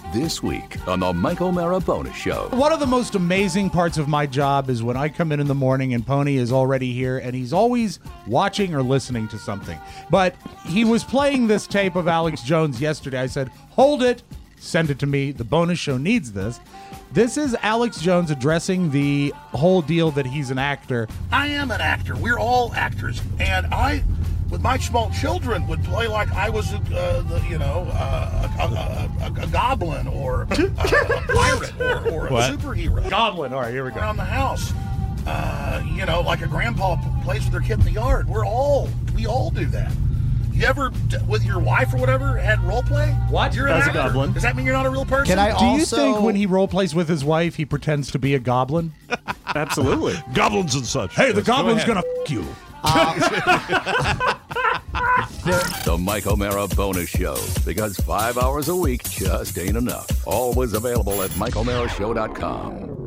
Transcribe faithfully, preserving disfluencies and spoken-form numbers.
This week on the Mike O'Mara Bonus Show. One of the most amazing parts of my job is when I come in in the morning and Pony is already here and he's always watching or listening to something. But he was playing this tape of Alex Jones yesterday. I said, hold it, send it to me. The Bonus Show needs this. This is Alex Jones addressing the whole deal that he's an actor. I am an actor. We're all actors. And I, with my small children, would play like I was, uh, the, you know, uh, a, a, a, a goblin or a, a pirate or, or a What? superhero. Goblin. All right, here we go. Around the house. Uh, you know, like a grandpa plays with their kid in the yard. We're all, we all do that. You ever, with your wife or whatever, had role play? What? You're an As a actor. goblin. Does that mean you're not a real person? Can I Do you also- think when he role plays with his wife, he pretends to be a goblin? Absolutely. Goblins and such. Hey, the Yes, go goblin's ahead. gonna f you. The Mike O'Mara Bonus Show. Because five hours a week just ain't enough. Always available at Mike O'Mara Show dot com.